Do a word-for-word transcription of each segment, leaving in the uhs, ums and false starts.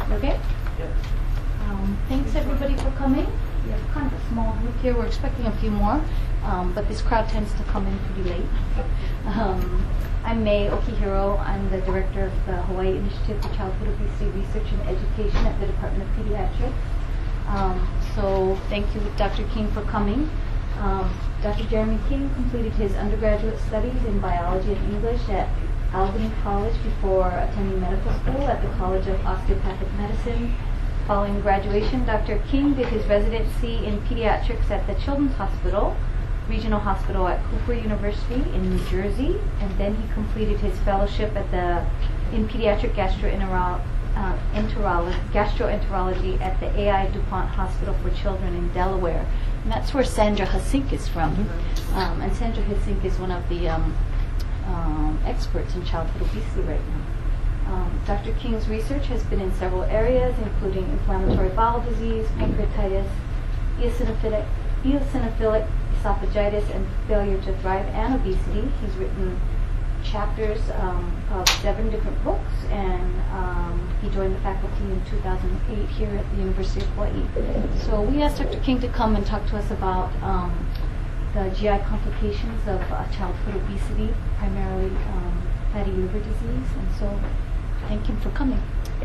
Okay? Yep. Um, thanks everybody for coming. We have kind of a small group here. We're expecting a few more, um, but this crowd tends to come in pretty late. Um, I'm May Okihiro. I'm the director of the Hawaii Initiative for Childhood Obesity Research and Education at the Department of Pediatrics. Um, so thank you, Doctor King, for coming. Um, Doctor Jeremy King completed his undergraduate studies in biology and English at Albany College before attending medical school at the College of Osteopathic Medicine. Following graduation, Doctor King did his residency in pediatrics at the Children's Hospital, Regional Hospital at Cooper University in New Jersey, and then he completed his fellowship at the in pediatric gastroenterology, uh, enterology, gastroenterology at the A I DuPont Hospital for Children in Delaware. And that's where Sandra Hasink is from. Mm-hmm. um, and Sandra Hasink is one of the um, um, experts in childhood obesity right now. Um, Doctor King's research has been in several areas, including inflammatory bowel disease, pancreatitis, eosinophilic, eosinophilic esophagitis, and failure to thrive, and obesity. He's written chapters um, of seven different books, and um, he joined the faculty in two thousand eight here at the University of Hawaii. So we asked Doctor King to come and talk to us about um, the G I complications of uh, childhood obesity, primarily um, fatty liver disease, and so thank him for coming.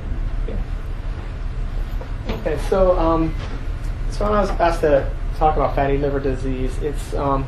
Okay, so um, so when I was asked to talk about fatty liver disease, it's um,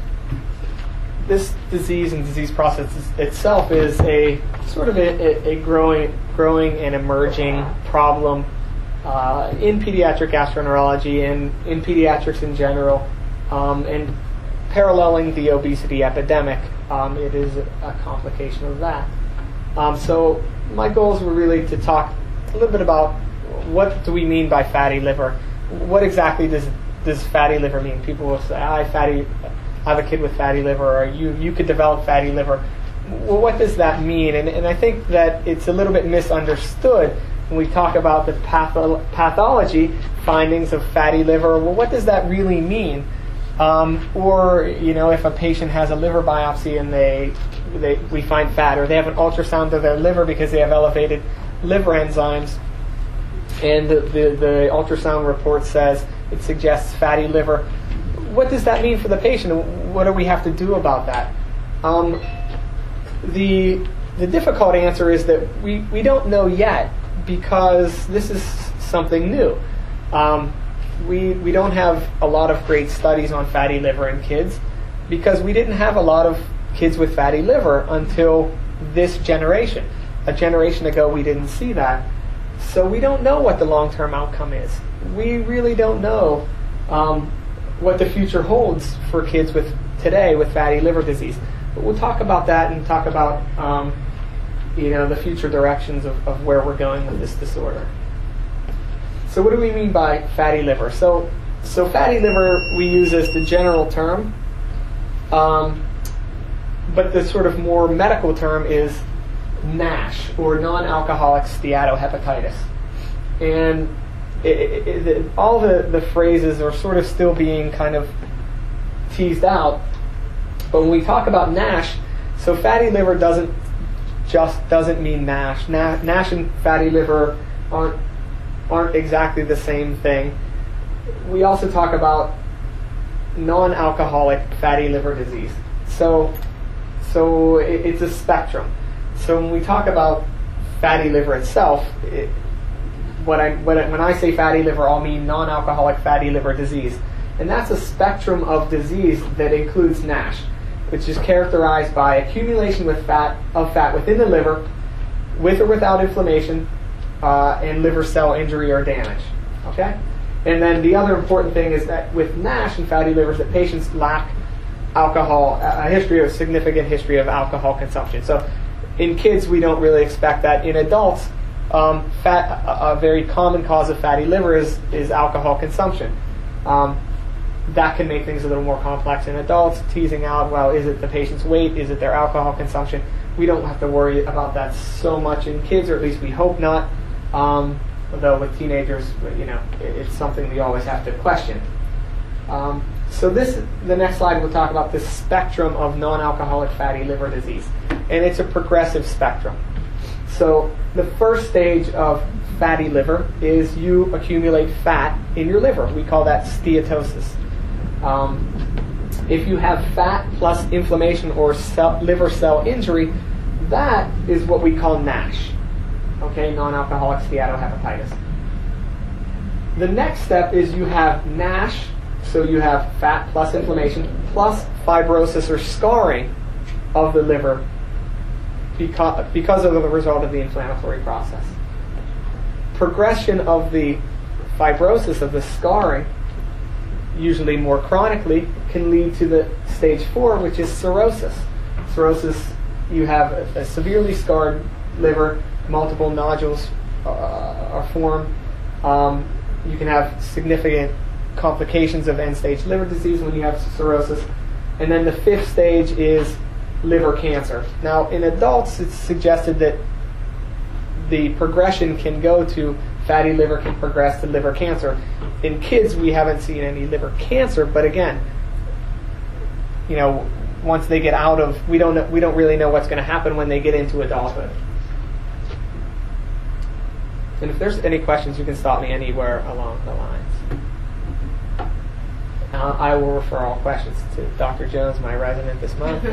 this disease and disease process itself is a sort of a, a growing, growing and emerging problem uh, in pediatric gastroenterology and in pediatrics in general, um, and paralleling the obesity epidemic. Um, it is a complication of that. Um, so my goals were really to talk a little bit about what do we mean by fatty liver. What exactly does does fatty liver mean? People will say, I fatty. I have a kid with fatty liver, or you, you could develop fatty liver. Well, what does that mean? And, and I think that it's a little bit misunderstood when we talk about the patho- pathology findings of fatty liver. Well, what does that really mean? Um, or, you know, if a patient has a liver biopsy and they, they we find fat, or they have an ultrasound of their liver because they have elevated liver enzymes, and the, the, the ultrasound report says it suggests fatty liver. What does that mean for the patient? What do we have to do about that? Um, the the difficult answer is that we, we don't know yet, because this is something new. Um, we we don't have a lot of great studies on fatty liver in kids, because we didn't have a lot of kids with fatty liver until this generation. A generation ago, we didn't see that. So we don't know what the long-term outcome is. We really don't know um, what the future holds for kids with today with fatty liver disease. But we'll talk about that and talk about um, you know, the future directions of, of where we're going with this disorder. So what do we mean by fatty liver? So so fatty liver we use as the general term, um, but the sort of more medical term is NASH, or non-alcoholic steatohepatitis. And It, it, it, all the, the phrases are sort of still being kind of teased out. But when we talk about NASH, so fatty liver doesn't just doesn't mean NASH. Na- NASH and fatty liver aren't aren't exactly the same thing. We also talk about non-alcoholic fatty liver disease. So so it, it's a spectrum. So when we talk about fatty liver itself, it, What I, when, I, when I say fatty liver, I'll mean non-alcoholic fatty liver disease. And that's a spectrum of disease that includes NASH, which is characterized by accumulation with fat of fat within the liver, with or without inflammation, uh, and liver cell injury or damage. Okay? And then the other important thing is that with NASH and fatty livers, that patients lack alcohol, a history of significant history of alcohol consumption. So in kids, we don't really expect that. In adults, Um, fat, a, a very common cause of fatty liver is, is alcohol consumption. Um, that can make things a little more complex in adults, teasing out, well, is it the patient's weight? Is it their alcohol consumption? We don't have to worry about that so much in kids, or at least we hope not. Um, although with teenagers, you know, it, it's something we always have to question. Um, so this, the next slide, we'll talk about the spectrum of non-alcoholic fatty liver disease. And it's a progressive spectrum. So the first stage of fatty liver is you accumulate fat in your liver. We call that steatosis. Um, if you have fat plus inflammation or cell, liver cell injury, that is what we call NASH, okay, non-alcoholic steatohepatitis. The next step is you have NASH, so you have fat plus inflammation plus fibrosis or scarring of the liver because, because of the result of the inflammatory process. Progression of the fibrosis, of the scarring, usually more chronically, can lead to the stage four, which is cirrhosis. Cirrhosis, you have a, a severely scarred liver, multiple nodules uh, are formed. Um, you can have significant complications of end-stage liver disease when you have cirrhosis. And then the fifth stage is liver cancer. Now, in adults, it's suggested that the progression can go to fatty liver, can progress to liver cancer. In kids, we haven't seen any liver cancer, but again, you know, once they get out of, we don't know, we don't really know what's going to happen when they get into adulthood. And if there's any questions, you can stop me anywhere along the lines. Uh, I will refer all questions to Doctor Jones, my resident this month.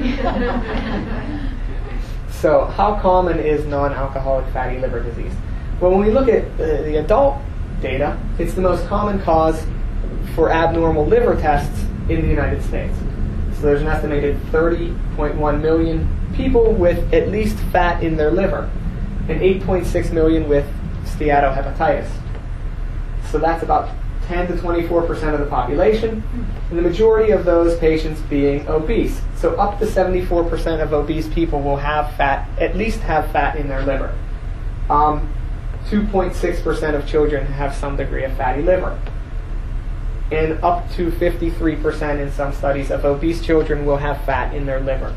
So, how common is non-alcoholic fatty liver disease? Well, when we look at uh, the adult data, it's the most common cause for abnormal liver tests in the United States. So there's an estimated thirty point one million people with at least fat in their liver, and eight point six million with steatohepatitis. So that's about ten to twenty-four percent of the population, and the majority of those patients being obese. So up to seventy-four percent of obese people will have fat, at least have fat in their liver. Um, two point six percent of children have some degree of fatty liver. And up to fifty-three percent in some studies of obese children will have fat in their liver.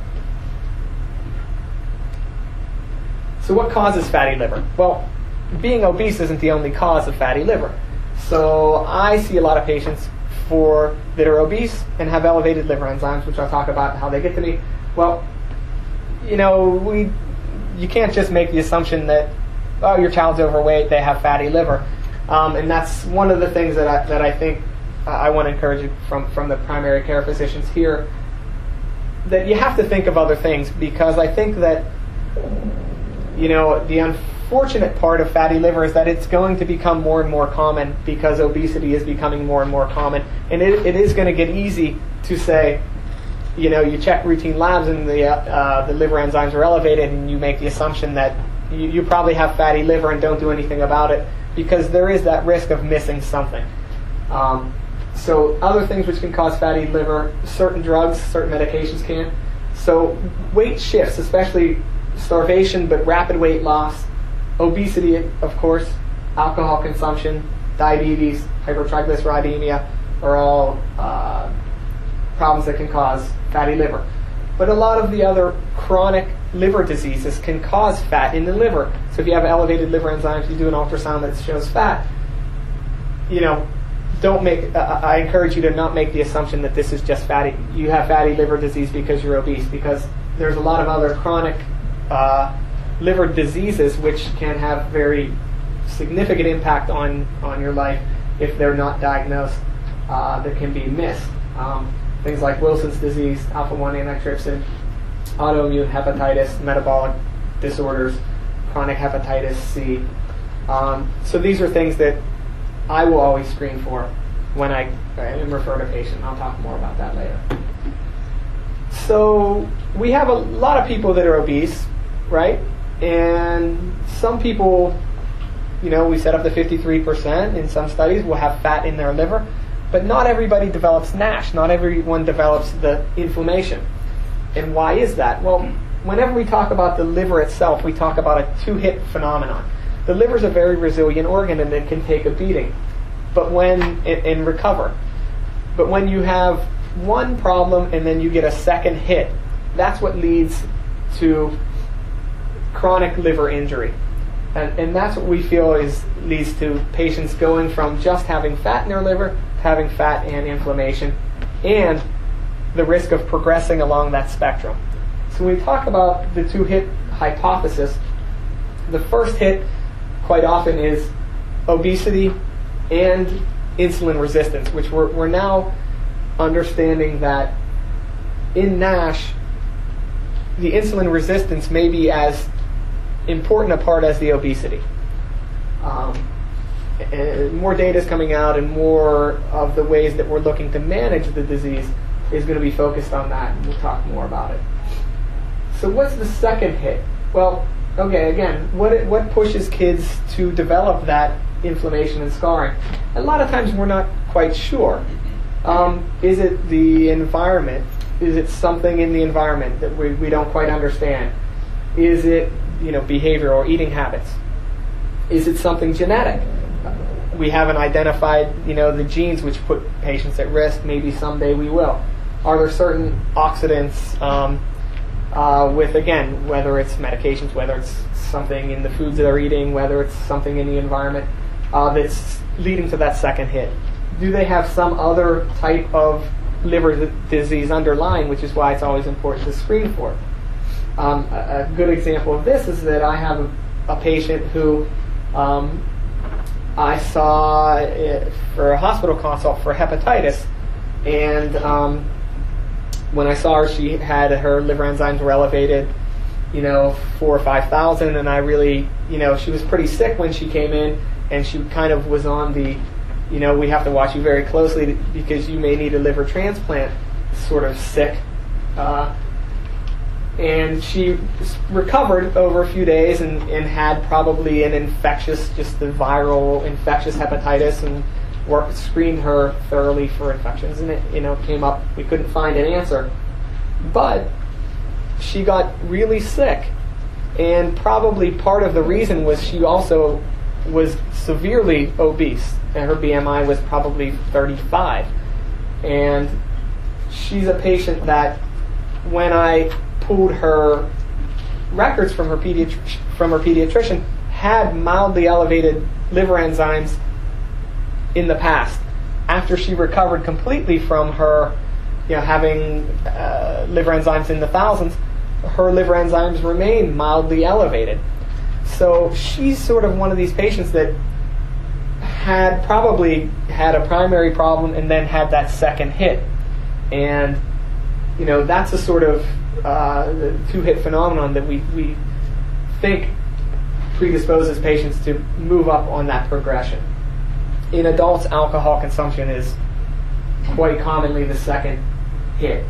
So what causes fatty liver? Well, being obese isn't the only cause of fatty liver. So I see a lot of patients for that are obese and have elevated liver enzymes, which I'll talk about how they get to me. Well, you know, we you can't just make the assumption that, oh, your child's overweight, they have fatty liver. Um, and that's one of the things that I, that I think uh, I want to encourage from, from the primary care physicians here, that you have to think of other things, because I think that, you know, the unfortunate part of fatty liver is that it's going to become more and more common because obesity is becoming more and more common. And it, it is going to get easy to say, you know, you check routine labs and the, uh, the liver enzymes are elevated, and you make the assumption that you, you probably have fatty liver and don't do anything about it, because there is that risk of missing something. Um, so other things which can cause fatty liver, certain drugs, certain medications can. So weight shifts, especially starvation but rapid weight loss, obesity, of course, alcohol consumption, diabetes, hypertriglyceridemia are all uh, problems that can cause fatty liver. But a lot of the other chronic liver diseases can cause fat in the liver. So if you have elevated liver enzymes, you do an ultrasound that shows fat, you know, don't make, uh, I encourage you to not make the assumption that this is just fatty, you have fatty liver disease because you're obese, because there's a lot of other chronic uh, liver diseases which can have very significant impact on, on your life if they're not diagnosed, uh, that can be missed. Um, things like Wilson's disease, alpha one antitrypsin, autoimmune hepatitis, metabolic disorders, chronic hepatitis C. Um, so these are things that I will always screen for when I am referred a patient. I'll talk more about that later. So we have a lot of people that are obese, right? And some people, you know, we set up the fifty-three percent in some studies will have fat in their liver, but not everybody develops NASH. Not everyone develops the inflammation. And why is that? Well, whenever we talk about the liver itself, we talk about a two-hit phenomenon. The liver is a very resilient organ and it can take a beating, but when and, and recover. But when you have one problem and then you get a second hit, that's what leads to chronic liver injury. And, and that's what we feel is leads to patients going from just having fat in their liver to having fat and inflammation, and the risk of progressing along that spectrum. So when we talk about the two-hit hypothesis, the first hit quite often is obesity and insulin resistance, which we're, we're now understanding that in NASH, the insulin resistance may be as important a part as the obesity. Um, and more data is coming out, and more of the ways that we're looking to manage the disease is going to be focused on that, and we'll talk more about it. So what's the second hit? Well, okay, again, what what pushes kids to develop that inflammation and scarring? A lot of times we're not quite sure. Um, is it the environment? Is it something in the environment that we, we don't quite understand? Is it, you know, behavior or eating habits? Is it something genetic? We haven't identified, you know, the genes which put patients at risk. Maybe someday we will. Are there certain oxidants um, uh, with, again, whether it's medications, whether it's something in the foods that they're eating, whether it's something in the environment uh, that's leading to that second hit? Do they have some other type of liver disease underlying, which is why it's always important to screen for it? Um, a, a good example of this is that I have a, a patient who um, I saw it for a hospital consult for hepatitis, and um, when I saw her, she had her liver enzymes were elevated, you know, four or five thousand, and I really, you know, she was pretty sick when she came in, and she kind of was on the, you know, we have to watch you very closely because you may need a liver transplant, sort of sick. Uh, and she recovered over a few days and, and had probably an infectious, just the viral infectious hepatitis, and worked, screened her thoroughly for infections, and it, you know, came up, we couldn't find an answer. But she got really sick, and probably part of the reason was she also was severely obese, and her B M I was probably thirty-five. And she's a patient that when I pulled her records from her pediatri- from her pediatrician, had mildly elevated liver enzymes in the past. After she recovered completely from her, you know, having uh, liver enzymes in the thousands, her liver enzymes remain mildly elevated. So she's sort of one of these patients that had probably had a primary problem and then had that second hit. And, you know, that's a sort of uh, the two-hit phenomenon that we, we think predisposes patients to move up on that progression. In adults, alcohol consumption is quite commonly the second hit.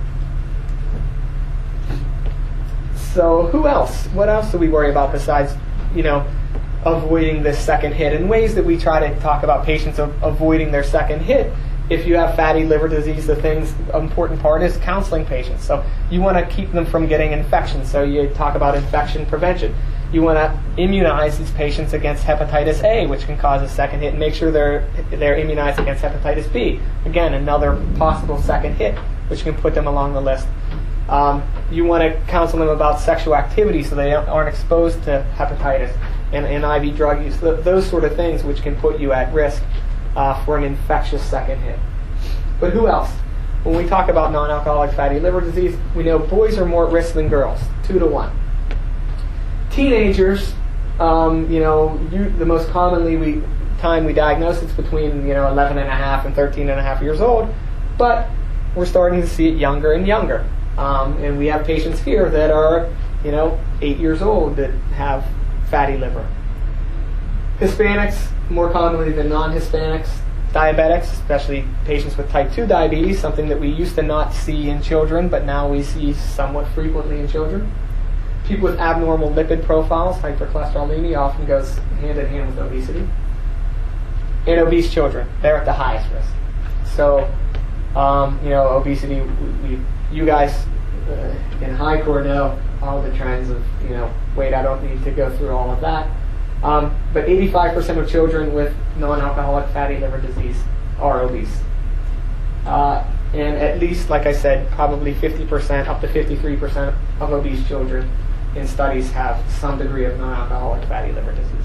So who else? What else do we worry about besides, you know, avoiding this second hit? And ways that we try to talk about patients of avoiding their second hit. If you have fatty liver disease, the things, important part is counseling patients. So you want to keep them from getting infections. So you talk about infection prevention. You want to immunize these patients against hepatitis A, which can cause a second hit, and make sure they're they're immunized against hepatitis B. Again, another possible second hit, which can put them along the list. Um, you want to counsel them about sexual activity so they aren't exposed to hepatitis and, and I V drug use. Th- those sort of things which can put you at risk uh, for an infectious second hit. But who else? When we talk about non-alcoholic fatty liver disease, we know boys are more at risk than girls, two to one. Teenagers, um, you know, you, the most commonly we time we diagnose it's between, you know, eleven and a half and thirteen and a half years old, but we're starting to see it younger and younger. Um, and we have patients here that are, you know, eight years old that have fatty liver. Hispanics, more commonly than non-Hispanics. Diabetics, especially patients with type two diabetes, something that we used to not see in children, but now we see somewhat frequently in children. People with abnormal lipid profiles, hypercholesterolemia, often goes hand in hand with obesity. And obese children, they're at the highest risk. So, um, you know, obesity, we, we, you guys uh, in HiCor know all the trends of, you know, weight. I don't need to go through all of that. Um, but eighty-five percent of children with non-alcoholic fatty liver disease are obese. Uh, and at least, like I said, probably fifty percent, up to fifty-three percent of obese children in studies have some degree of non-alcoholic fatty liver disease.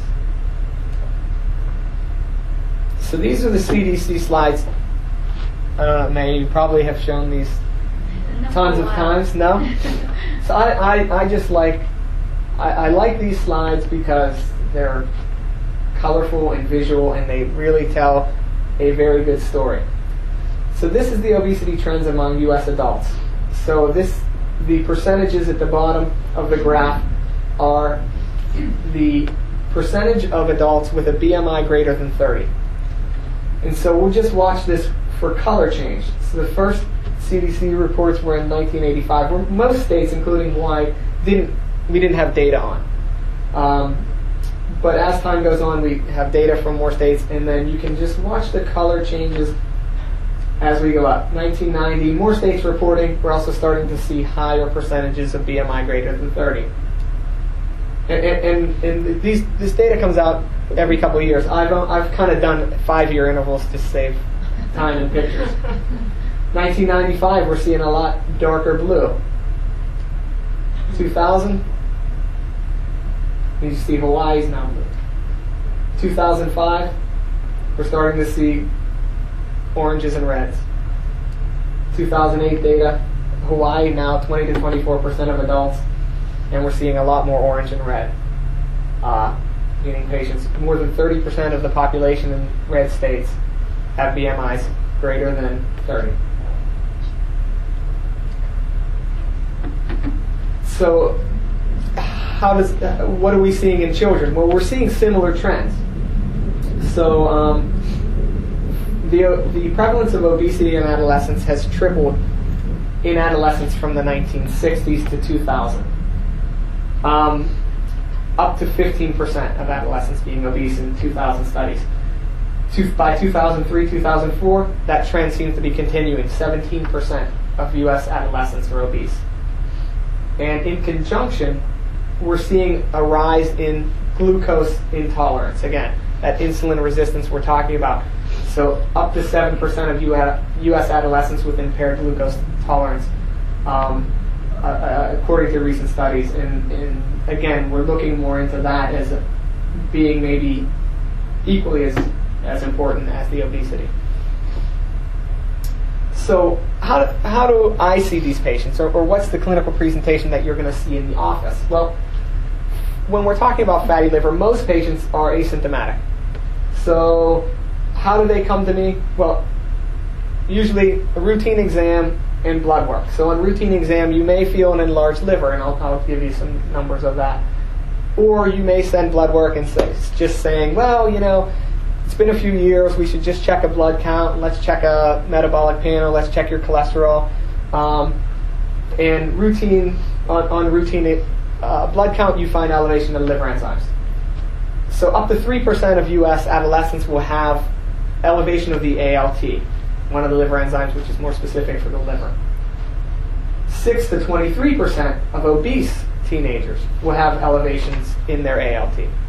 So these are the C D C slides. Uh, May, you probably have shown these tons of times. No? So I, I, I just like, I, I like these slides because they're colorful and visual, and they really tell a very good story. So this is the obesity trends among U S adults. So this, the percentages at the bottom of the graph are the percentage of adults with a B M I greater than thirty. And so we'll just watch this for color change. So the first C D C reports were in nineteen eighty-five, where most states, including Hawaii, didn't we didn't have data on. Um, but as time goes on, we have data from more states, and then you can just watch the color changes as we go up. nineteen ninety, more states reporting. We're also starting to see higher percentages of B M I greater than thirty. And, and, and these, this data comes out every couple of years. I've, I've kind of done five-year intervals to save time and pictures. nineteen ninety-five, we're seeing a lot darker blue. two thousand, you see Hawaii's now blue. two thousand five, we're starting to see oranges and reds. two thousand eight data, Hawaii now twenty to twenty-four percent of adults, and we're seeing a lot more orange and red. Uh, meaning patients, more than thirty percent of the population in red states have B M Is greater than thirty. So, how does what are we seeing in children? Well, we're seeing similar trends. So, um, the the prevalence of obesity in adolescents has tripled in adolescents from the nineteen sixties to two thousand. Um, up to fifteen percent of adolescents being obese in two thousand studies. Two, by two thousand three, two thousand four, that trend seems to be continuing. seventeen percent of U S adolescents are obese. And in conjunction, we're seeing a rise in glucose intolerance. Again, that insulin resistance we're talking about. So up to seven percent of U S adolescents with impaired glucose tolerance, um, uh, uh, according to recent studies. And, and again, we're looking more into that as a, being maybe equally as, as important as the obesity. So how do, how do I see these patients, or, or what's the clinical presentation that you're going to see in the office? Well, when we're talking about fatty liver, most patients are asymptomatic. So how do they come to me? Well, usually a routine exam and blood work. So on routine exam, you may feel an enlarged liver, and I'll, I'll give you some numbers of that. Or you may send blood work and say, just saying, well, you know, it's been a few years, we should just check a blood count, let's check a metabolic panel, let's check your cholesterol. Um, and routine, on, on routine uh, blood count, you find elevation of liver enzymes. So up to three percent of U S adolescents will have elevation of the A L T, one of the liver enzymes which is more specific for the liver. six to twenty-three percent of obese teenagers will have elevations in their A L T.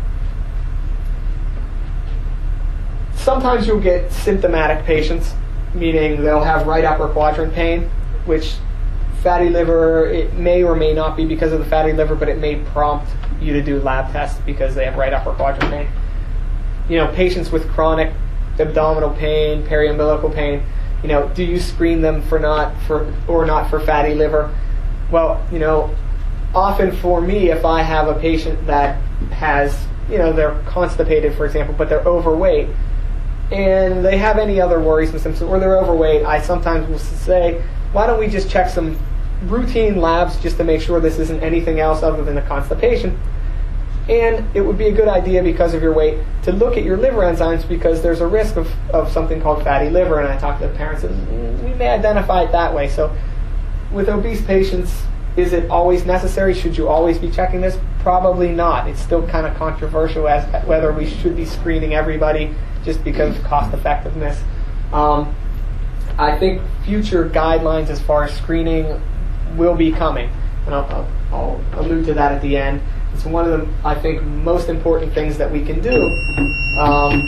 Sometimes you'll get symptomatic patients, meaning they'll have right upper quadrant pain, which fatty liver, it may or may not be because of the fatty liver, but it may prompt you to do lab tests because they have right upper quadrant pain. You know, patients with chronic abdominal pain, periumbilical pain, you know, do you screen them for not for or not for fatty liver? Well, you know, often for me, if I have a patient that has, you know, they're constipated, for example, but they're overweight, and they have any other worrisome symptoms, or they're overweight, I sometimes will say, why don't we just check some routine labs just to make sure this isn't anything else other than a constipation. And it would be a good idea, because of your weight, to look at your liver enzymes, because there's a risk of, of something called fatty liver. And I talk to the parents, and we may identify it that way. So with obese patients, is it always necessary? Should you always be checking this? Probably not. It's still kind of controversial as to whether we should be screening everybody just because of cost effectiveness. Um, I think future guidelines as far as screening will be coming, and I'll, I'll, I'll allude to that at the end. It's one of the, I think, most important things that we can do. Um,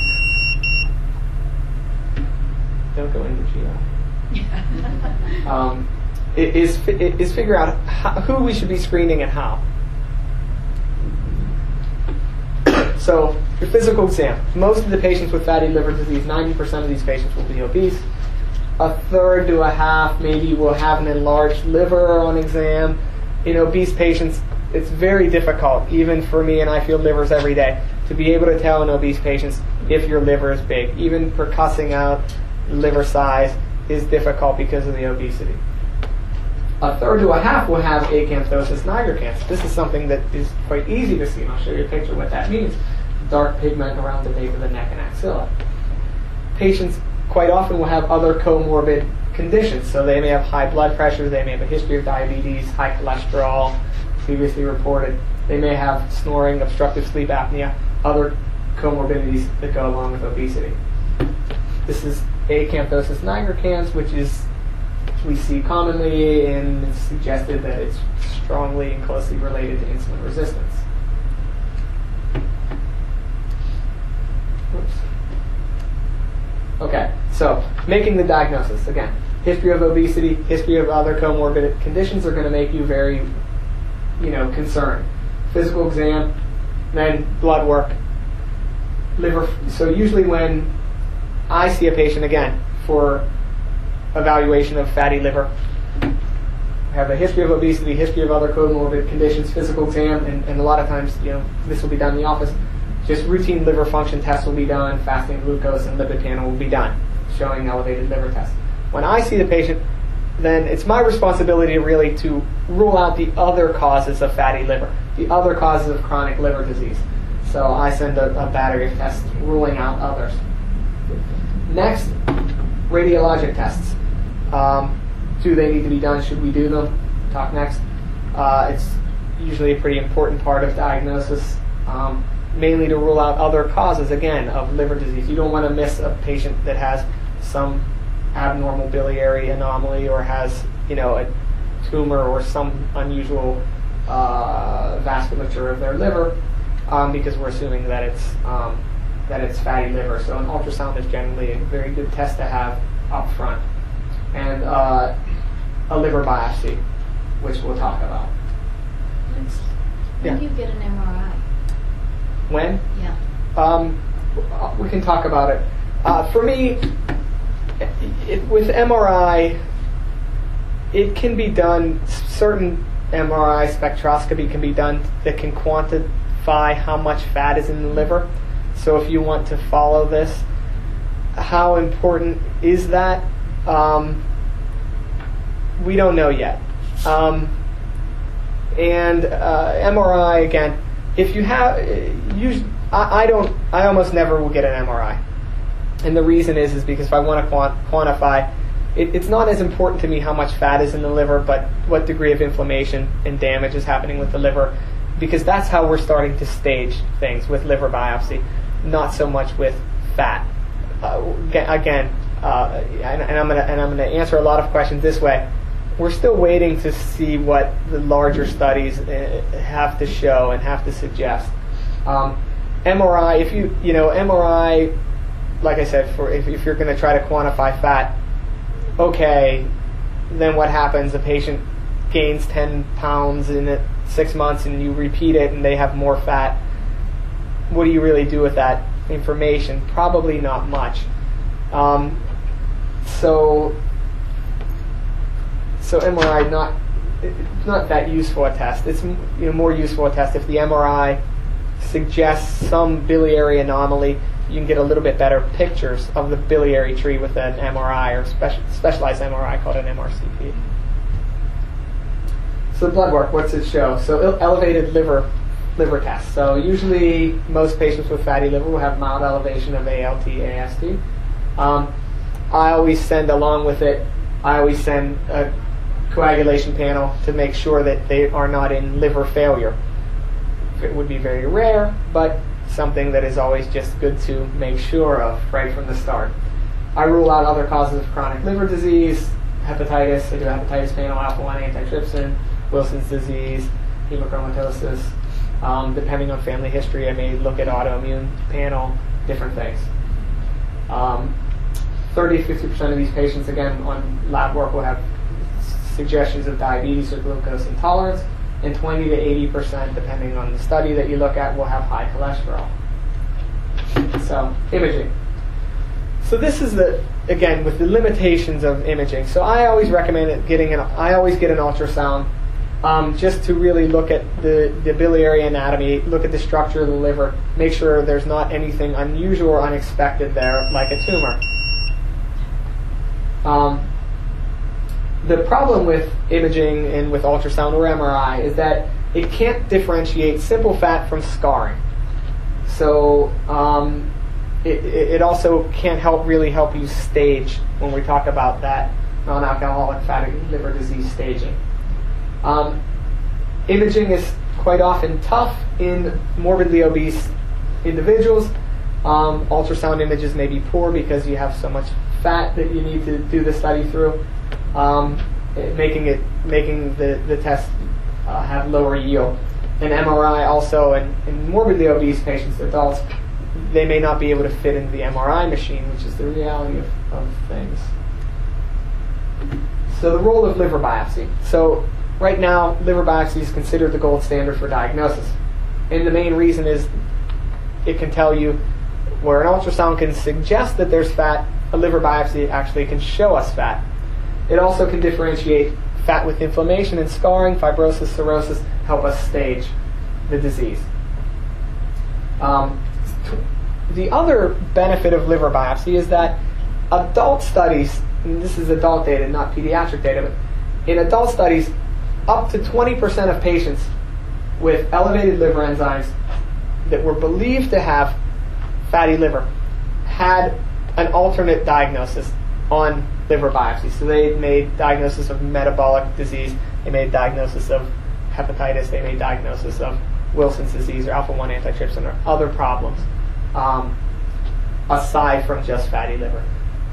don't go into G I. um, is is figure out how, who we should be screening and how. So, your physical exam. Most of the patients with fatty liver disease, ninety percent of these patients will be obese. A third to a half maybe will have an enlarged liver on exam. In obese patients, it's very difficult, even for me, and I feel livers every day, to be able to tell in obese patients if your liver is big. Even percussing out liver size is difficult because of the obesity. A third to a half will have acanthosis nigricans. This is something that is quite easy to see, and I'll show you a picture of what that means. Dark pigment around the base of the neck and axilla. Patients quite often will have other comorbid conditions. So they may have high blood pressure, they may have a history of diabetes, high cholesterol, previously reported. They may have snoring, obstructive sleep apnea, other comorbidities that go along with obesity. This is acanthosis nigricans, which is we see commonly, and it's suggested that it's strongly and closely related to insulin resistance. Oops. Okay, so making the diagnosis. Again, history of obesity, history of other comorbid conditions are going to make you very, you know, concerned. Physical exam, then blood work, liver. So usually when I see a patient, again, for evaluation of fatty liver, have a history of obesity, history of other comorbid conditions, physical exam, and, and a lot of times, you know, this will be done in the office. Just routine liver function tests will be done, fasting glucose and lipid panel will be done, showing elevated liver tests. When I see the patient, then it's my responsibility really to rule out the other causes of fatty liver, the other causes of chronic liver disease. So I send a, a battery of tests ruling out others. Next, radiologic tests. Um, do they need to be done? Should we do them? Talk next. Uh, it's usually a pretty important part of diagnosis, um, mainly to rule out other causes, again, of liver disease. You don't want to miss a patient that has some abnormal biliary anomaly or has, you know, a tumor or some unusual uh, vasculature of their liver, um, because we're assuming that it's um, that it's fatty liver. So an ultrasound is generally a very good test to have up front. And uh, a liver biopsy, which we'll talk about. When Yeah. do you get an M R I? When? Yeah. Um, we can talk about it. Uh, for me, it, with M R I, it can be done, certain M R I spectroscopy can be done that can quantify how much fat is in the liver. So if you want to follow this, how important is that? Um, we don't know yet. Um, and uh, M R I, again, if you have, usually, I, I don't, I almost never will get an M R I. And the reason is, is because if I want to quant- quantify, it, it's not as important to me how much fat is in the liver, but what degree of inflammation and damage is happening with the liver, because that's how we're starting to stage things with liver biopsy, not so much with fat. Uh, again, uh, and, and I'm gonna and I'm gonna answer a lot of questions this way. We're still waiting to see what the larger studies have to show and have to suggest. Um, M R I, if you you know M R I, like I said, for if, if you're going to try to quantify fat, okay, then what happens? A patient gains ten pounds in it, six months, and you repeat it, and they have more fat. What do you really do with that information? Probably not much. Um, so. So M R I not it's not that useful a test. It's you know more useful a test if the M R I suggests some biliary anomaly. You can get a little bit better pictures of the biliary tree with an M R I or special, specialized M R I called an M R C P. So the blood work, what's it show? So elevated liver liver tests. So usually most patients with fatty liver will have mild elevation of A L T, A S T. Um, I always send along with it. I always send a coagulation panel to make sure that they are not in liver failure. It would be very rare, but something that is always just good to make sure of right from the start. I rule out other causes of chronic liver disease, hepatitis. I do a hepatitis panel, alpha one antitrypsin, Wilson's disease, hemochromatosis. Um, depending on family history, I may look at autoimmune panel, different things. Um, thirty to fifty percent of these patients, again, on lab work will have suggestions of diabetes or glucose intolerance, and twenty to eighty percent, depending on the study that you look at, will have high cholesterol. So, imaging. So this is the, again, with the limitations of imaging. So I always recommend it getting an, I always get an ultrasound um, just to really look at the, the biliary anatomy, look at the structure of the liver, make sure there's not anything unusual or unexpected there, like a tumor. Um, the problem with imaging and with ultrasound or M R I is that it can't differentiate simple fat from scarring. So um, it, it also can't help really help you stage when we talk about that non-alcoholic fatty liver disease staging. Um, imaging is quite often tough in morbidly obese individuals. Um, ultrasound images may be poor because you have so much fat that you need to do the study through, um, it, making it making the, the test uh, have lower yield. And M R I also, in, in morbidly obese patients, adults, they may not be able to fit into the M R I machine, which is the reality of, of things. So the role of liver biopsy. So right now, liver biopsy is considered the gold standard for diagnosis. And the main reason is it can tell you where an ultrasound can suggest that there's fat, a liver biopsy actually can show us fat. It also can differentiate fat with inflammation and scarring, fibrosis, cirrhosis, help us stage the disease. Um, the other benefit of liver biopsy is that adult studies, and this is adult data, not pediatric data, but in adult studies, up to twenty percent of patients with elevated liver enzymes that were believed to have fatty liver had an alternate diagnosis on liver biopsy. So they made diagnosis of metabolic disease, they made diagnosis of hepatitis, they made diagnosis of Wilson's disease or alpha one antitrypsin or other problems, um, aside from just fatty liver.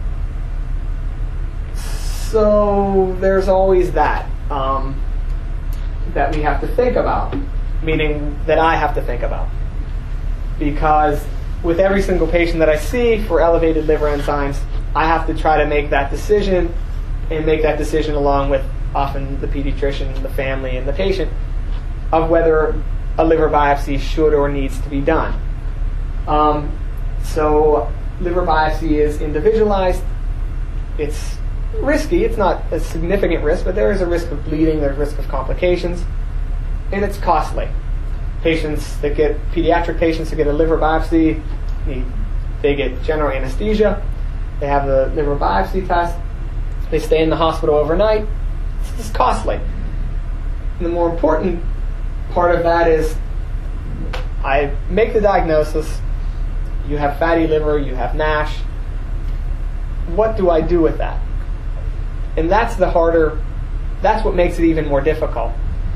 So there's always that um, that we have to think about, meaning that I have to think about. Because with every single patient that I see for elevated liver enzymes, I have to try to make that decision and make that decision along with often the pediatrician, the family, and the patient of whether a liver biopsy should or needs to be done. Um, so liver biopsy is individualized. It's risky. It's not a significant risk, but there is a risk of bleeding, there's a risk of complications, and it's costly. Patients that get, pediatric patients that get a liver biopsy, need, they get general anesthesia, they have the liver biopsy test, they stay in the hospital overnight. It's costly. And the more important part of that is I make the diagnosis, you have fatty liver, you have NASH. What do I do with that? And that's the harder, that's what makes it even more difficult.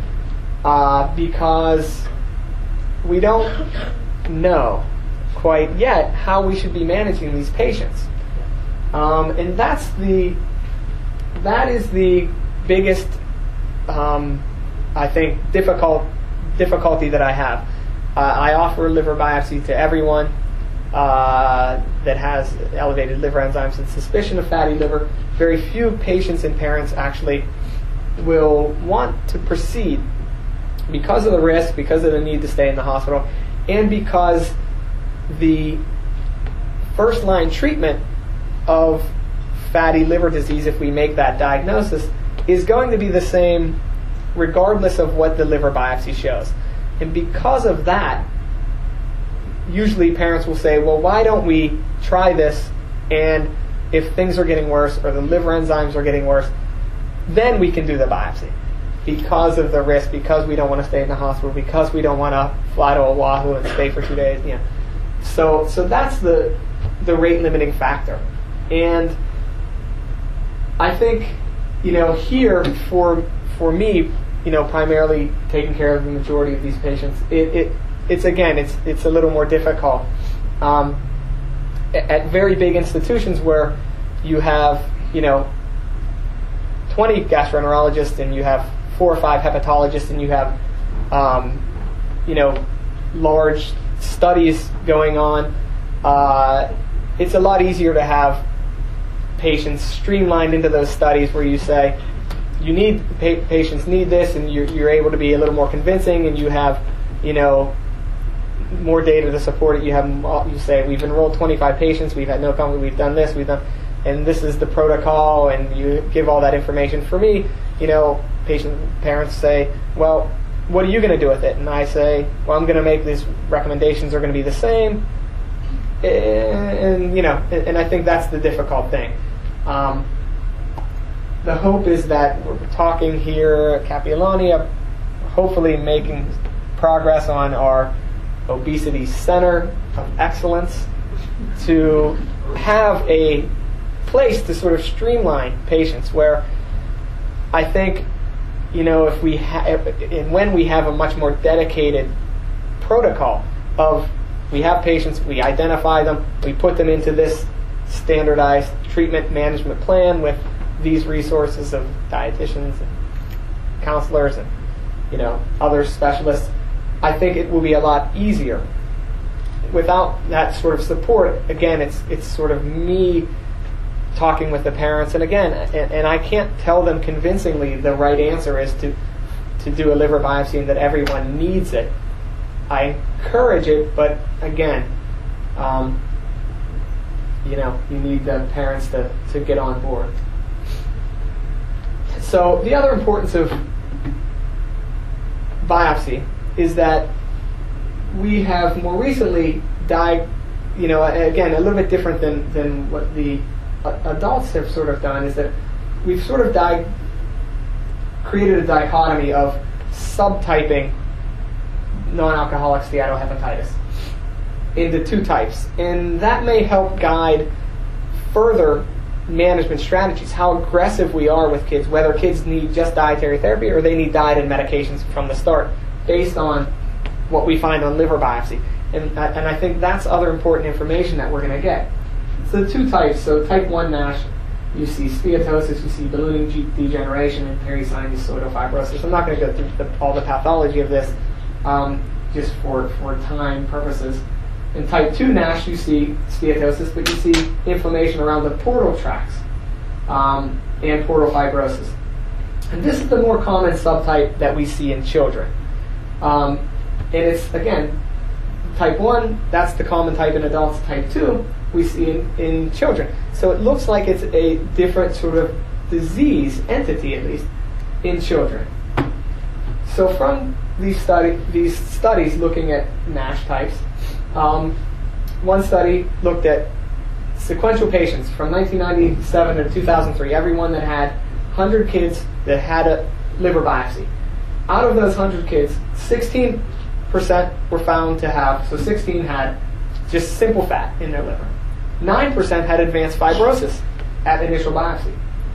Uh, because we don't know quite yet how we should be managing these patients. Um, and that's the, that is the biggest, um, I think, difficult difficulty that I have. Uh, I offer liver biopsy to everyone uh, that has elevated liver enzymes and suspicion of fatty liver. Very few patients and parents actually will want to proceed because of the risk, because of the need to stay in the hospital, and because the first-line treatment of fatty liver disease, if we make that diagnosis, is going to be the same regardless of what the liver biopsy shows. And because of that, usually parents will say, well, why don't we try this, and if things are getting worse or the liver enzymes are getting worse, then we can do the biopsy. Because of the risk, because we don't want to stay in the hospital, because we don't want to fly to Oahu and stay for two days. You know. So so that's the the rate limiting factor. And I think, you know, here for for me, you know, primarily taking care of the majority of these patients, it, it it's again it's it's a little more difficult. Um, at very big institutions where you have, you know, twenty gastroenterologists and you have four or five hepatologists and you have, um, you know, large studies going on, uh, it's a lot easier to have patients streamlined into those studies where you say, you need, pa- patients need this, and you're, you're able to be a little more convincing, and you have, you know, more data to support it. You have, you say, we've enrolled twenty-five patients, we've had no comment, we've done this, we've done, and this is the protocol, and you give all that information. For me, you know, patient parents say, well, what are you going to do with it? And I say, well, I'm going to make these recommendations are going to be the same. And, and you know, and, and I think that's the difficult thing. Um, the hope is that we're talking here at Capillani, hopefully making progress on our obesity center of excellence to have a place to sort of streamline patients where I think, you know, if we ha- and when we have a much more dedicated protocol of we have patients, we identify them, we put them into this standardized treatment management plan with these resources of dietitians and counselors and, you know, other specialists, I think it will be a lot easier. Without that sort of support, again, it's it's sort of me talking with the parents, and again, and, and I can't tell them convincingly the right answer is to to do a liver biopsy and that everyone needs it. I encourage it, but again, um, you know, you need the parents to, to get on board. So the other importance of biopsy is that we have more recently died, you know, again, a little bit different than, than what the uh, adults have sort of done, is that we've sort of di- created a dichotomy of subtyping non-alcoholic steatohepatitis into two types. And that may help guide further management strategies, how aggressive we are with kids, whether kids need just dietary therapy or they need diet and medications from the start, based on what we find on liver biopsy. And, and I think that's other important information that we're going to get. So the two types, so type one NASH, you see steatosis, you see ballooning degeneration, and perisinusoidal fibrosis. I'm not going to go through the, all the pathology of this, um, just for, for time purposes. In type two NASH, you see steatosis, but you see inflammation around the portal tracts um, and portal fibrosis. And this is the more common subtype that we see in children. Um, and it's, again, type one, that's the common type in adults. Type two, we see in, in children. So it looks like it's a different sort of disease entity, at least, in children. So from these, study, these studies looking at NASH types, um, one study looked at sequential patients from nineteen ninety-seven to two thousand three, everyone that had one hundred kids that had a liver biopsy. Out of those one hundred kids, sixteen percent were found to have, so sixteen had just simple fat in their liver. nine percent had advanced fibrosis at initial biopsy.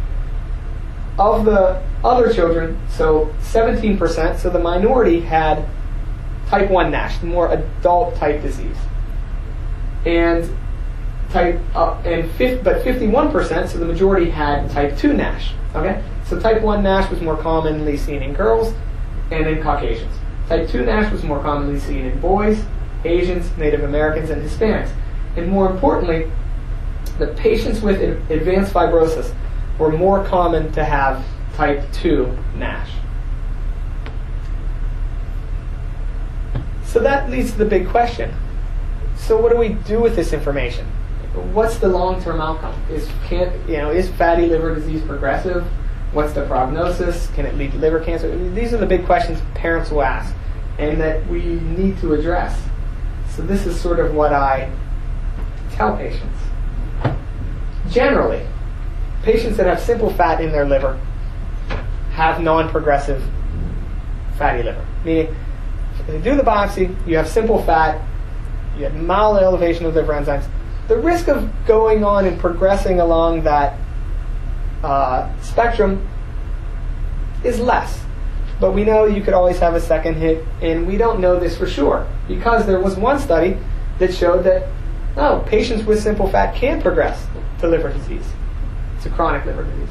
Of the other children, so seventeen percent, so the minority had type one NASH, the more adult type disease. And type uh, and fifty, but fifty-one percent, so the majority had type two NASH. Okay? So type one NASH was more commonly seen in girls and in Caucasians. Type two NASH was more commonly seen in boys, Asians, Native Americans, and Hispanics. And more importantly, the patients with advanced fibrosis were more common to have type two NASH. So that leads to the big question. So what do we do with this information? What's the long-term outcome? Is can you know is fatty liver disease progressive? What's the prognosis? Can it lead to liver cancer? I mean, these are the big questions parents will ask and that we need to address. So this is sort of what I tell patients. Generally, patients that have simple fat in their liver have non-progressive fatty liver. Meaning, if you do the biopsy, you have simple fat, you have mild elevation of liver enzymes. The risk of going on and progressing along that uh, spectrum is less. But we know you could always have a second hit, and we don't know this for sure because there was one study that showed that, oh, patients with simple fat can progress to liver disease. It's a chronic liver disease.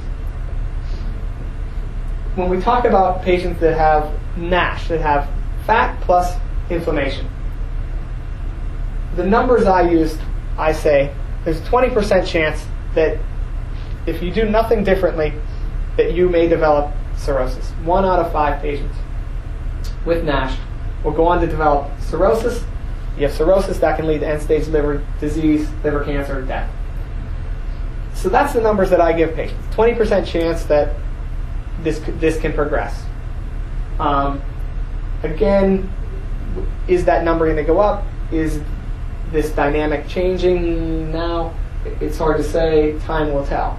When we talk about patients that have NASH, that have fat plus inflammation, the numbers I used, I say there's a twenty percent chance that if you do nothing differently, that you may develop cirrhosis. One out of five patients with NASH will go on to develop cirrhosis. You have cirrhosis that can lead to end-stage liver disease, liver cancer, death. So that's the numbers that I give patients. twenty percent chance that this this can progress. Um, again, is that number going to go up? Is this dynamic changing now? It's hard to say. Time will tell.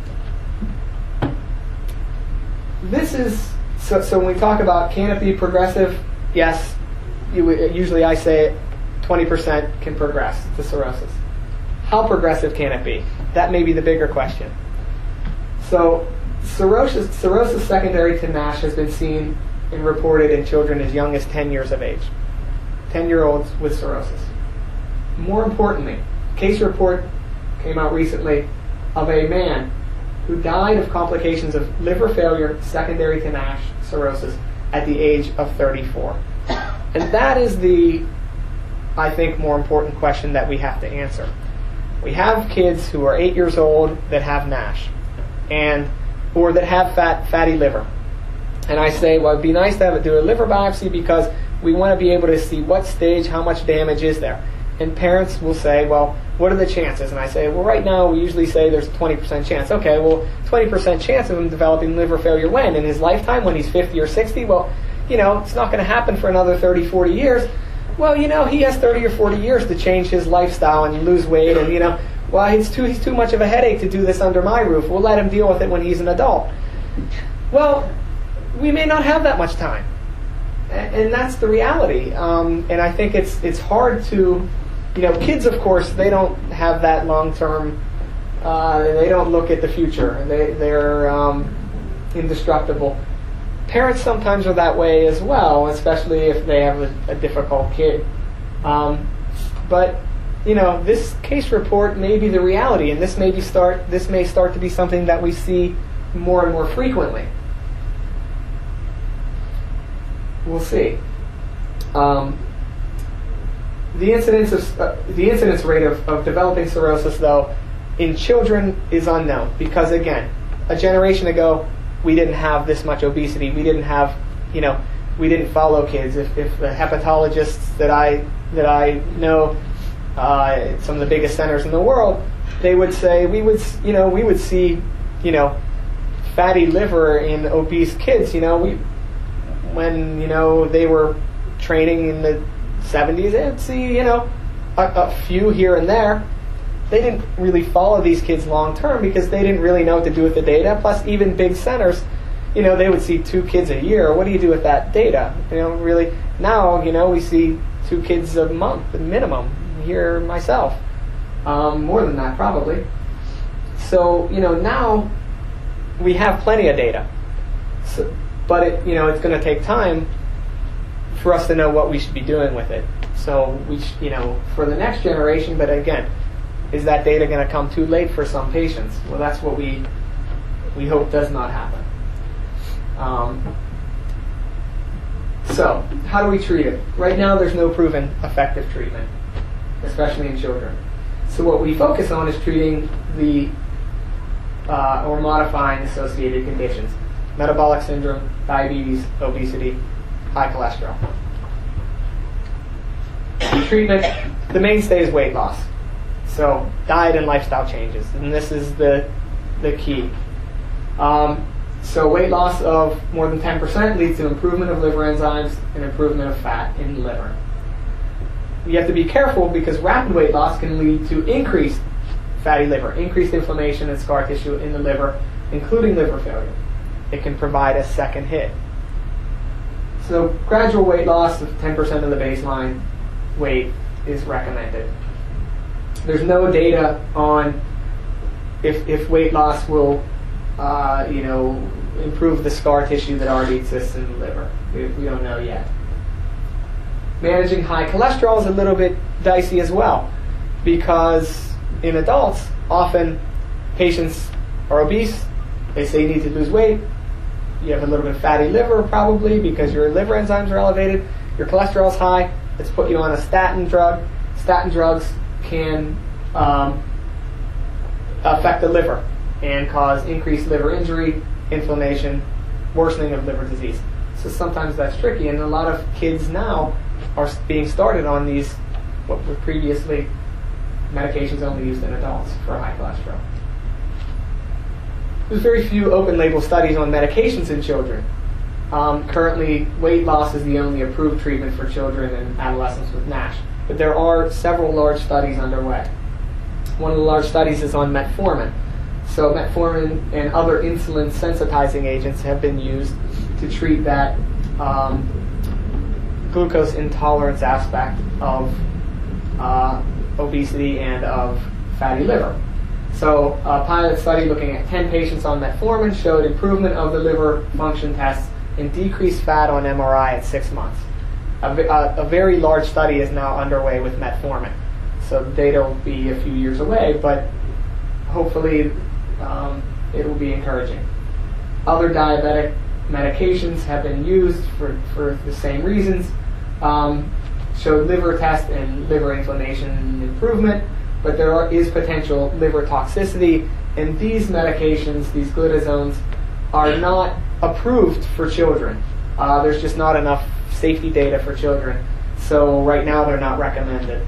This is so. So when we talk about can it be progressive? Yes. You, usually I say twenty percent can progress to cirrhosis. How progressive can it be? That may be the bigger question. So cirrhosis, cirrhosis secondary to NASH has been seen and reported in children as young as ten years of age. ten-year-olds with cirrhosis. More importantly, a case report came out recently of a man who died of complications of liver failure secondary to NASH cirrhosis at the age of thirty-four. And that is the, I think, more important question that we have to answer. We have kids who are eight years old that have NASH, and or that have fat, fatty liver. And I say, well, it'd be nice to have, do a liver biopsy because we want to be able to see what stage, how much damage is there. And parents will say, well, what are the chances? And I say, well, right now we usually say there's a twenty percent chance. Okay, well, twenty percent chance of him developing liver failure when? In his lifetime, when he's fifty or sixty? Well, you know, it's not going to happen for another thirty, forty years. Well, you know, he has thirty or forty years to change his lifestyle and lose weight. And, you know, well, he's too, he's too much of a headache to do this under my roof. We'll let him deal with it when he's an adult. Well, we may not have that much time. And that's the reality. Um, and I think it's it's hard to, you know, kids, of course, they don't have that long-term, uh, they don't look at the future. They, they're um, indestructible. Parents sometimes are that way as well, especially if they have a, a difficult kid. Um, but, you know, this case report may be the reality, and this may be start. This may start to be something that we see more and more frequently. We'll see. Um, the incidence of uh, the incidence rate of, of developing cirrhosis, though, in children is unknown because, again, a generation ago we didn't have this much obesity. We didn't have, you know, we didn't follow kids. If, if the hepatologists that I that I know, uh, some of the biggest centers in the world, they would say we would, you know, we would see, you know, fatty liver in obese kids. You know, we. When, you know, they were training in the seventies, they'd see, you know, a, a few here and there. They didn't really follow these kids long term because they didn't really know what to do with the data. Plus, even big centers, you know, they would see two kids a year. What do you do with that data? You know, really, now, you know, we see two kids a month, minimum, here myself. Um, more than that, probably. So, you know, now we have plenty of data. So, But it, you know, it's going to take time for us to know what we should be doing with it. So we, sh- you know, for the next generation. But again, is that data going to come too late for some patients? Well, that's what we we hope does not happen. Um, so how do we treat it? Right now, there's no proven effective treatment, especially in children. So what we focus on is treating the uh, or modifying associated conditions. Metabolic syndrome, diabetes, obesity, high cholesterol. The treatment, the mainstay is weight loss. So diet and lifestyle changes, and this is the the key. Um, so weight loss of more than ten percent leads to improvement of liver enzymes and improvement of fat in the liver. You have to be careful because rapid weight loss can lead to increased fatty liver, increased inflammation and scar tissue in the liver, including liver failure. It can provide a second hit. So gradual weight loss of ten percent of the baseline weight is recommended. There's no data on if, if weight loss will uh, you know, improve the scar tissue that already exists in the liver. We, we don't know yet. Managing high cholesterol is a little bit dicey as well because in adults, often patients are obese. They say you need to lose weight. You have a little bit of fatty liver probably because your liver enzymes are elevated. Your cholesterol is high. Let's put you on a statin drug. Statin drugs can um, affect the liver and cause increased liver injury, inflammation, worsening of liver disease. So sometimes that's tricky, and a lot of kids now are being started on these, what were previously medications only used in adults for high cholesterol. there's very few open-label studies on medications in children. Um, currently, weight loss is the only approved treatment for children and adolescents with NASH. But there are several large studies underway. One of the large studies is on metformin. So metformin and other insulin sensitizing agents have been used to treat that um, glucose intolerance aspect of uh, obesity and of fatty liver. So a pilot study looking at ten patients on metformin showed improvement of the liver function tests and decreased fat on M R I at six months. A, a, a very large study is now underway with metformin. So the data will be a few years away, but hopefully um, it will be encouraging. Other diabetic medications have been used for, for the same reasons, um, showed liver test and liver inflammation improvement, but there are, is potential liver toxicity, and these medications, these glitazones, are not approved for children. Uh, there's just not enough safety data for children, so right now they're not recommended.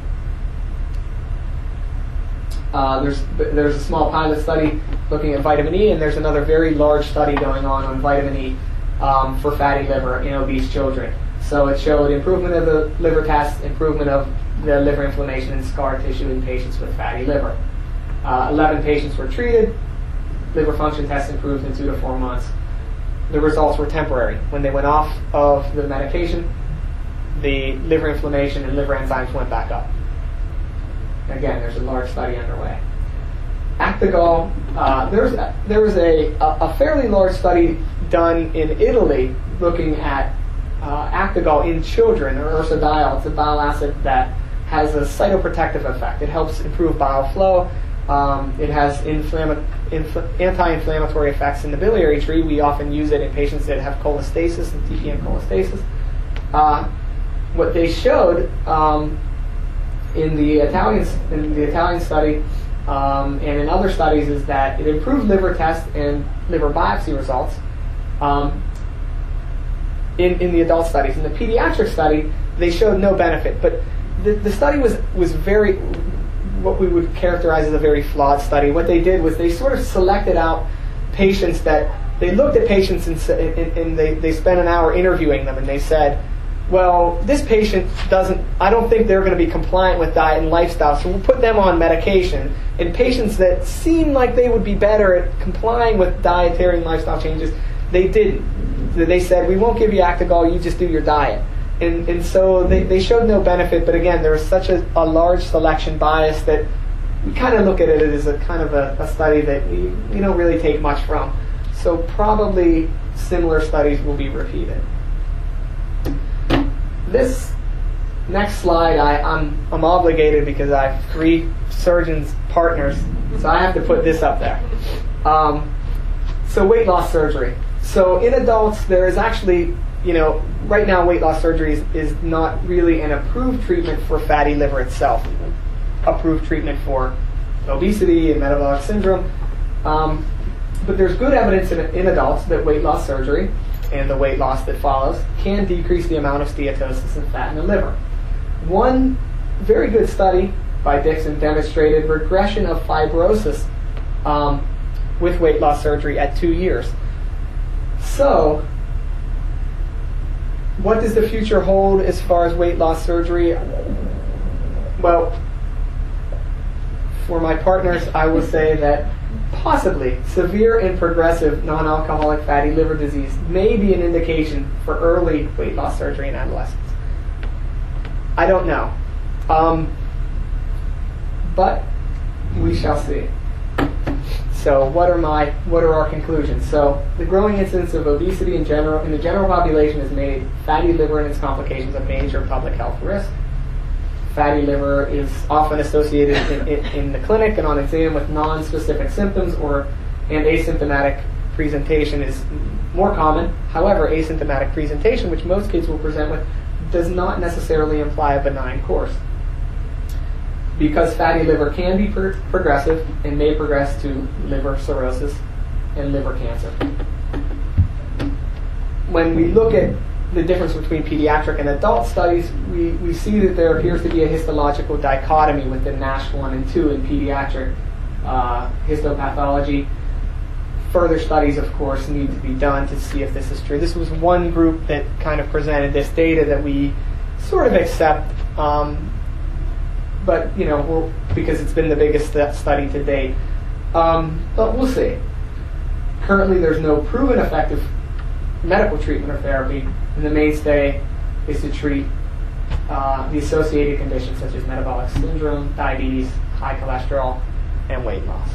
Uh, there's there's a small pilot study looking at vitamin E, and there's another very large study going on on vitamin E um, for fatty liver in obese children. So it showed improvement of the liver test, improvement of the liver inflammation and scar tissue in patients with fatty liver. Uh, eleven patients were treated. Liver function tests improved in two to four months. The results were temporary. When they went off of the medication, the liver inflammation and liver enzymes went back up. Again, there's a large study underway. Actigol, uh, there's a, there was a, a, a fairly large study done in Italy looking at uh, Actigol in children, or ursodiol. It's a bile acid that has a cytoprotective effect. It helps improve bile flow. Um, it has inflama- infl- anti-inflammatory effects in the biliary tree. We often use it in patients that have cholestasis and T P N cholestasis. Uh, what they showed um, in the Italian in the Italian study um, and in other studies is that it improved liver test and liver biopsy results um, in in the adult studies. In the pediatric study, they showed no benefit, but the, the study was was very what we would characterize as a very flawed study. What they did was they sort of selected out patients that they looked at patients and, and, and they, they spent an hour interviewing them, and they said, well, this patient doesn't, I don't think they're going to be compliant with diet and lifestyle, so we'll put them on medication. And patients that seemed like they would be better at complying with dietary and lifestyle changes, they didn't. They said, we won't give you Actigol, you just do your diet. And, and so they, they showed no benefit, but again, there was such a, a large selection bias that we kind of look at it as a kind of a, a study that we, we don't really take much from. So probably similar studies will be repeated. This next slide, I, I'm, I'm obligated because I have three surgeons partners, so I have to put this up there. Um, so weight loss surgery. So in adults, there is actually, you know, right now weight loss surgery is, is not really an approved treatment for fatty liver itself. Approved treatment for obesity and metabolic syndrome. Um, but there's good evidence in, in adults that weight loss surgery and the weight loss that follows can decrease the amount of steatosis and fat in the liver. One very good study by Dixon demonstrated regression of fibrosis um, with weight loss surgery at two years. So, what does the future hold as far as weight loss surgery? Well, for my partners, I will say that possibly severe and progressive non-alcoholic fatty liver disease may be an indication for early weight loss surgery in adolescents. I don't know. Um, but we shall see. So what are my what are our conclusions? So the growing incidence of obesity in general in the general population has made fatty liver and its complications a major public health risk. Fatty liver is often associated in, in, in the clinic and on exam with non-specific symptoms, or and asymptomatic presentation is more common. However, asymptomatic presentation, which most kids will present with, does not necessarily imply a benign course, because fatty liver can be pro- progressive and may progress to liver cirrhosis and liver cancer. When we look at the difference between pediatric and adult studies, we, we see that there appears to be a histological dichotomy within NASH one and two in pediatric uh, histopathology. further studies, of course, need to be done to see if this is true. This was one group that kind of presented this data that we sort of accept, um, but, you know, we're, because it's been the biggest st- study to date. Um, but we'll see. Currently, there's no proven effective medical treatment or therapy, and the mainstay is to treat uh, the associated conditions such as metabolic syndrome, diabetes, high cholesterol, and weight loss.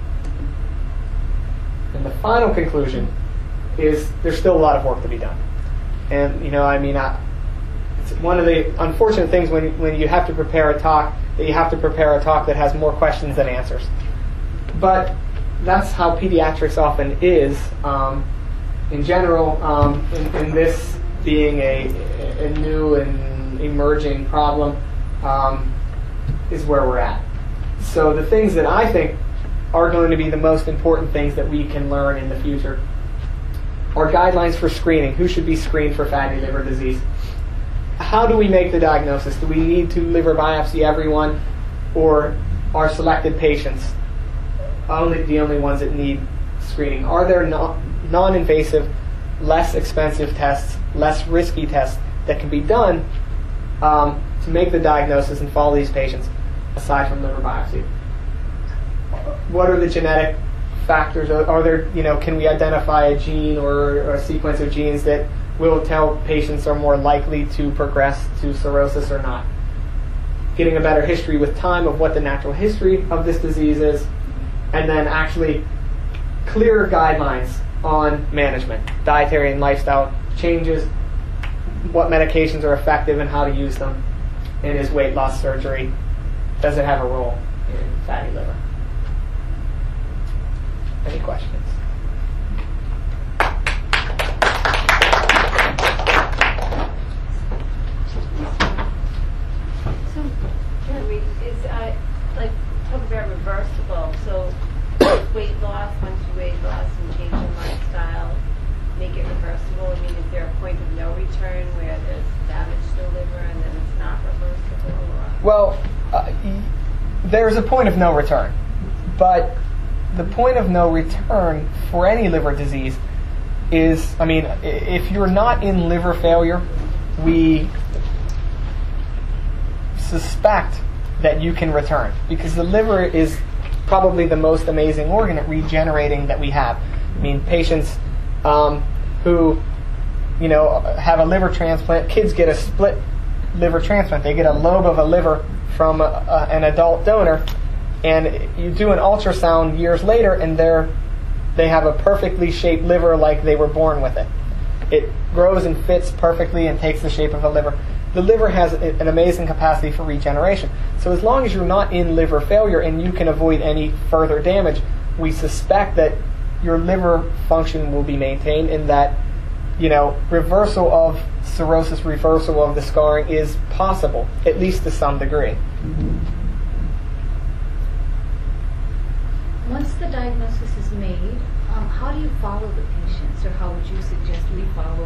And the final conclusion is there's still a lot of work to be done. And, you know, I mean, I, it's one of the unfortunate things when, when you have to prepare a talk, that you have to prepare a talk that has more questions than answers. But that's how pediatrics often is. Um, in general, um, in, in this being a, a new and emerging problem, um, is where we're at. So the things that I think are going to be the most important things that we can learn in the future are guidelines for screening. Who should be screened for fatty liver disease? How do we make the diagnosis? Do we need to liver biopsy everyone, or are selected patients only the only ones that need screening? Are there no, non-invasive, less expensive tests, less risky tests that can be done um, to make the diagnosis and follow these patients aside from liver biopsy? What are the genetic factors? Are there, you know, can we identify a gene or, or a sequence of genes that will tell patients are more likely to progress to cirrhosis or not? Getting a better history with time of what the natural history of this disease is, and then actually clearer guidelines on management, dietary and lifestyle changes, what medications are effective and how to use them, and is weight loss surgery, does it have a role in fatty liver? Any questions? So, Jeremy, is uh, like talk about reversible. So, weight loss, once you weight loss and change your lifestyle, make it reversible. I mean, is there a point of no return where there's damage to the liver and then it's not reversible? Or? Well, uh, there's a point of no return, but the point of no return for any liver disease is, I mean, if you're not in liver failure, we suspect that you can return, because the liver is probably the most amazing organ at regenerating that we have. I mean, patients um, who, you know, have a liver transplant, kids get a split liver transplant. They get a lobe of a liver from a, a, an adult donor, and you do an ultrasound years later, and they're they have a perfectly shaped liver like they were born with it. It grows and fits perfectly and takes the shape of a liver. The liver has an amazing capacity for regeneration. So as long as you're not in liver failure and you can avoid any further damage, we suspect that your liver function will be maintained, and that, you know, reversal of cirrhosis, reversal of the scarring is possible, at least to some degree. Once the diagnosis is made, um, how do you follow the patients, or how would you suggest we follow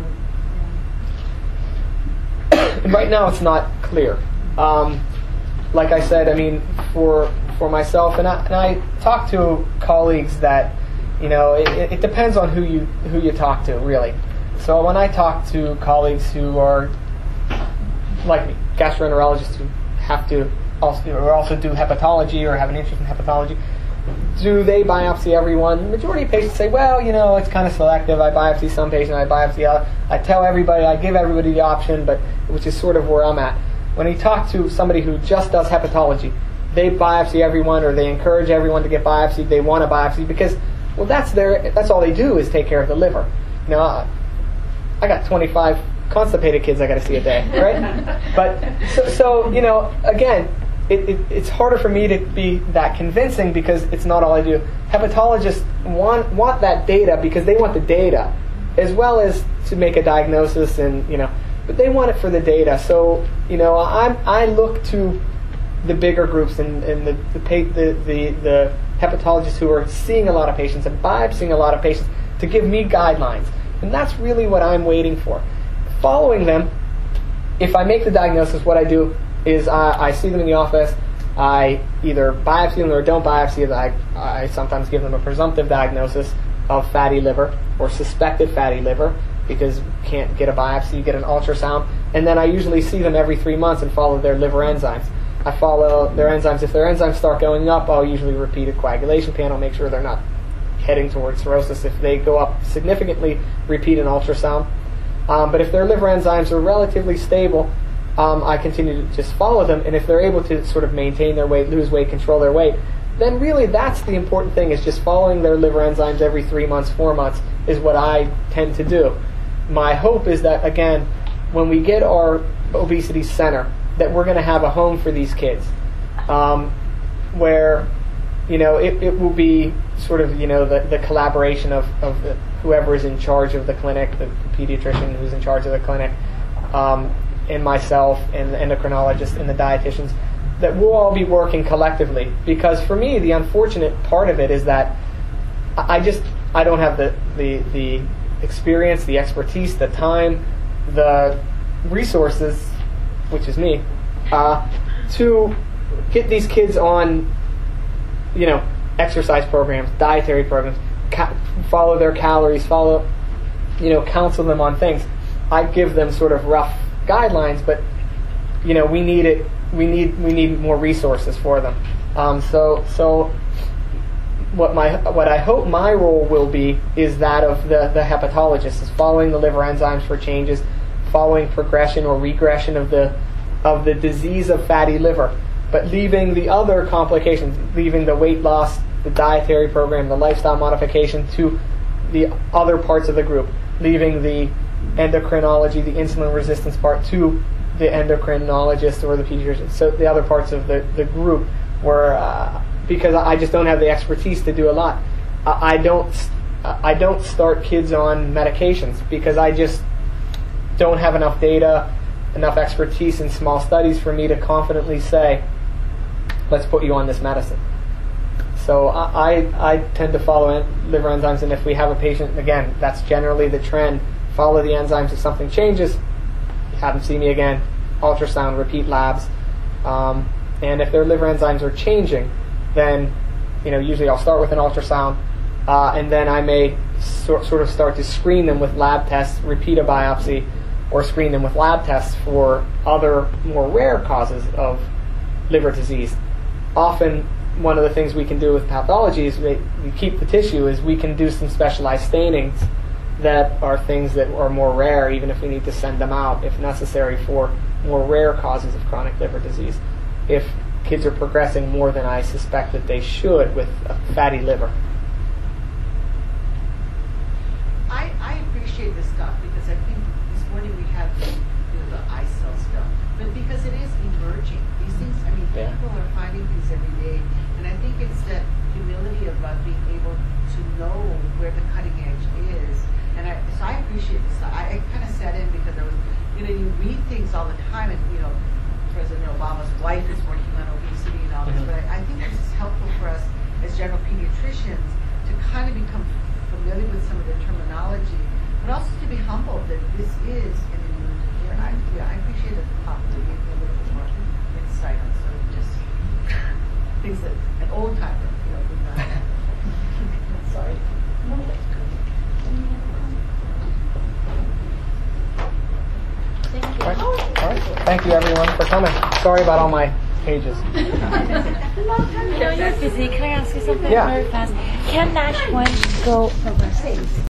them? Right now, it's not clear. Um, like I said, I mean, for for myself, and I, and I talk to colleagues that, you know, it, it depends on who you who you talk to, really. So when I talk to colleagues who are like me, gastroenterologists who have to also or also do hepatology or have an interest in hepatology, do they biopsy everyone? The majority of patients say, well, you know, it's kind of selective. I biopsy some patients, I biopsy others. I tell everybody, I give everybody the option, but which is sort of where I'm at. When you talk to somebody who just does hepatology, they biopsy everyone, or they encourage everyone to get biopsied. They want to biopsy because, well, that's their that's all they do is take care of the liver. You know, I got twenty-five constipated kids I got to see a day, right? But so, so you know, again. It, it, it's harder for me to be that convincing because it's not all I do. Hepatologists want want that data because they want the data, as well as to make a diagnosis, and you know, but they want it for the data. So you know, I I look to the bigger groups and, and the the, the the the hepatologists who are seeing a lot of patients and biopsying a lot of patients to give me guidelines, and that's really what I'm waiting for. Following them, if I make the diagnosis, what I do is I, I see them in the office, I either biopsy them or don't biopsy them. I, I sometimes give them a presumptive diagnosis of fatty liver or suspected fatty liver, because you can't get a biopsy, you get an ultrasound, and then I usually see them every three months and follow their liver enzymes. I follow their enzymes. If their enzymes start going up, I'll usually repeat a coagulation panel, make sure they're not heading towards cirrhosis. If they go up significantly, repeat an ultrasound. Um, but if their liver enzymes are relatively stable, um, I continue to just follow them. And if they're able to sort of maintain their weight, lose weight, control their weight, then really that's the important thing, is just following their liver enzymes every three months, four months is what I tend to do. My hope is that, again, when we get our obesity center, that we're going to have a home for these kids, um, where, you know, it, it will be sort of, you know, the, the collaboration of, of the, whoever is in charge of the clinic, the, the pediatrician who's in charge of the clinic, um, and myself, and the endocrinologist, and the dietitians, that we'll all be working collectively. Because for me, the unfortunate part of it is that I just, I don't have the, the, the experience, the expertise, the time, the resources, which is me, uh, to get these kids on, you know, exercise programs, dietary programs, ca- follow their calories, follow, you know, counsel them on things. I give them sort of rough guidelines, but, you know, we need it. We need we need more resources for them. Um, so so what my what I hope my role will be is that of the the hepatologist, is following the liver enzymes for changes, following progression or regression of the of the disease of fatty liver, but leaving the other complications, leaving the weight loss, the dietary program, the lifestyle modification to the other parts of the group, leaving the endocrinology, the insulin resistance part to the endocrinologist or the pediatrician, so the other parts of the, the group, where uh, because I just don't have the expertise to do a lot. I, I don't I don't start kids on medications because I just don't have enough data, enough expertise in small studies for me to confidently say, let's put you on this medicine. So I, I, I tend to follow en- liver enzymes, and if we have a patient, again, that's generally the trend, follow the enzymes. If something changes, have them see me again, ultrasound, repeat labs. Um, and if their liver enzymes are changing, then, you know, usually I'll start with an ultrasound, uh, and then I may sort, sort of start to screen them with lab tests, repeat a biopsy, or screen them with lab tests for other more rare causes of liver disease. Often, one of the things we can do with pathology is we, we keep the tissue, is we can do some specialized stainings that are things that are more rare, even if we need to send them out, if necessary, for more rare causes of chronic liver disease, if kids are progressing more than I suspect that they should with a fatty liver. I, I appreciate this stuff because I think this morning we have the, you know, the eye cell stuff, but because it is emerging. These things, I mean, Yeah. people are finding things every day, and I think it's that humility of uh, being able to know where the cutting edge is. And I, so I appreciate this. I, I kind of sat in because I was, you know, you read things all the time, and you know, President Obama's wife is working on obesity and all this, Mhm. but I, I think this is helpful for us as general pediatricians to kind of become familiar with some of the terminology, but also to be humbled that this is an emerging area. I, yeah, I appreciate that the possibly gave me a little bit more insight on some of just things that an old timer, you know, would not have. Sorry. No, that's good. Thank you. All right. All right. Thank you, everyone, for coming. Sorry about all my pages. No, you're busy. Can I ask you something Yeah. very fast? Can NASH one go